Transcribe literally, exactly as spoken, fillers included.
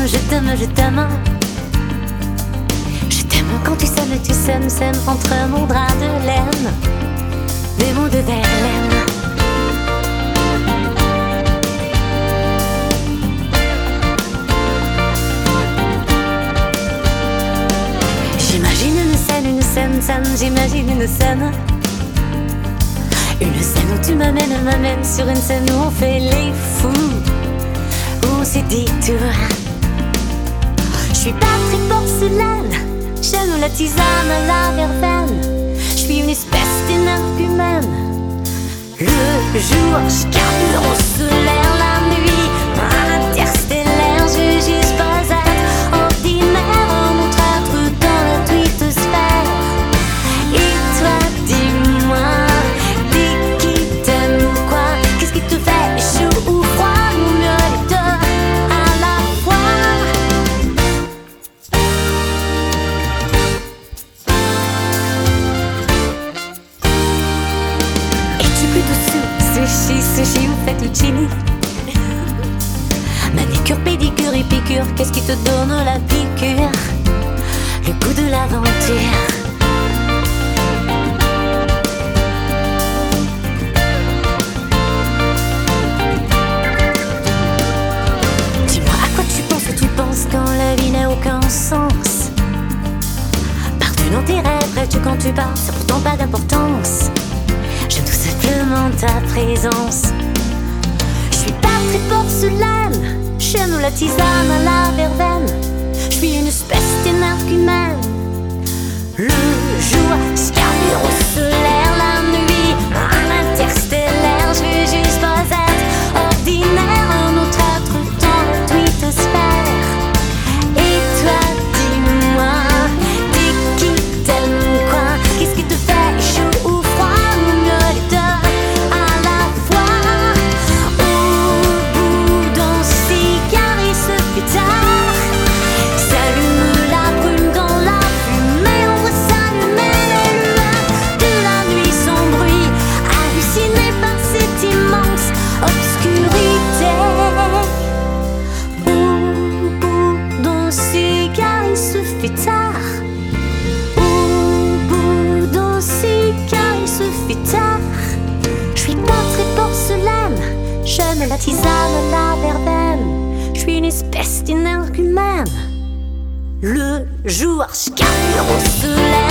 je t'aime, je t'aime. Je t'aime quand tu sèmes, tu sèmes, sèmes entre mon drap de laine, des mots de Verlaine. J'imagine une scène, une scène, scène, j'imagine une scène. Une scène où tu m'amènes, m'amènes sur une scène où on fait les fous, où on se détourne. Je suis pas très porcelaine, j'aime la tisane à la verveine. Je suis une espèce d'énergumène. Le jour, je carbure au solaire, la nuit, interstellaire. Je veux juste pas être ordinaire, un autre être dans la twittosphère. Et toi, dis-moi, dis qui t'aime ou quoi? Qu'est-ce qui te fait chaud ou froid? Ou mieux les deux à la fois. Es-tu plutôt sous sushi, sushi ou fettuccine? Manicure, pédicure et piqûre, qu'est-ce qui te donne la piqûre? Le goût de l'aventure. Dis-moi à quoi tu penses, tu penses quand la vie n'a aucun sens. Pars-tu dans tes rêves, rêves-tu quand tu pars, c'est pourtant pas d'importance. J'aime tout simplement ta présence. Je suis pas très porcelaine, j'aime la tisane à la verveine. Je suis une espèce d'énergumène. Le jour, je carbure au solaire, la nuit, un interstellaire. Je veux juste pas être ordinaire, un autre être dans la twittosphère. Et toi, dis-moi, dis qui t'aime quoi? Qu'est-ce qui te fait chaud ou froid? Ou mieux les deux à la fois. Au bout d'un cigare, il se fait tard. S'allume la brune dans la fumée, on voit s'allumer les lueurs de la nuit sans bruit, halluciné par cette immense obscurité. Au bout d'un cigare, il se fait tard. Au bout d'un cigare, il se fait tard. Je suis pas très porcelaine, j'aime la tisane à la verveine. Je suis une espèce d'énergumène. Le jour, je carbure au soleil.